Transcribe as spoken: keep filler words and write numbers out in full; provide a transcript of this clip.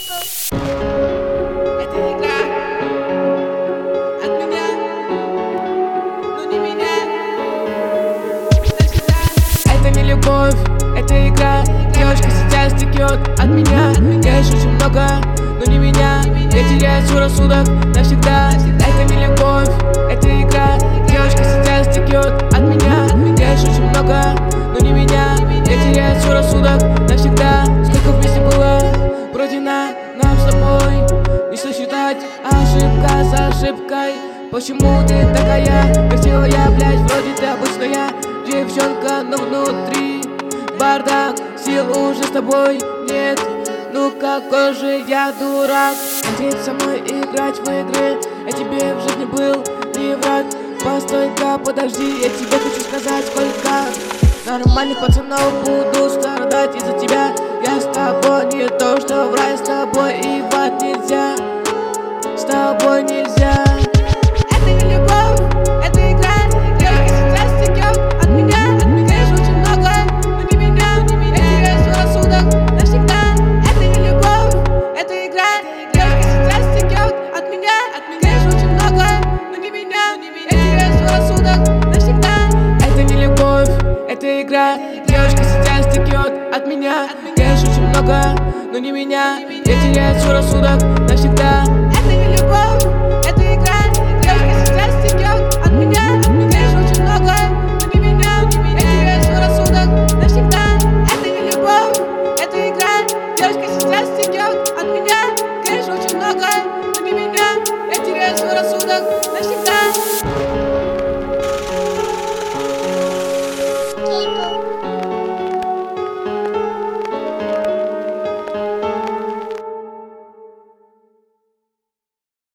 Это игра от меня, но не меня навсегда. Это не любовь, это игра. Девушка сейчас текет от меня. Я ищу очень много, но не меня. Я теряю свой рассудок навсегда. Это не любовь, это игра. Девушка сейчас текет от меня. Я ищу очень много, но не меня. Я теряю свой рассудок навсегда. Сколько вместе было пройдено нам с тобой, не сосчитать ошибка за ошибкой. Почему ты такая красивая, блядь, вроде ты обычная девчонка, но внутри бардак, сил уже с тобой нет. Ну какой же я дурак, хотеть со мной играть в игры. Я тебе в жизни был не враг. Постой-ка, подожди, я тебе хочу сказать, сколько нормальных пацанов буду страдать из-за тебя. Я с тобой не то, что в рай, с тобой и в ад нельзя. С тобой нельзя. Это не любовь, это игра. Девушка сейчас текет от меня. От меня же очень много, но не меня, не меня. Я теряю свой рассудок навсегда. Это не любовь, это игра. Девушка сейчас текет от меня. От меня же очень много, но не меня, не меня. Я теряю свой рассудок навсегда. Это не любовь, это игра. Девушка сейчас текет от меня. Я ищу очень много, но не меня. Я теряю свой рассудок навсегда.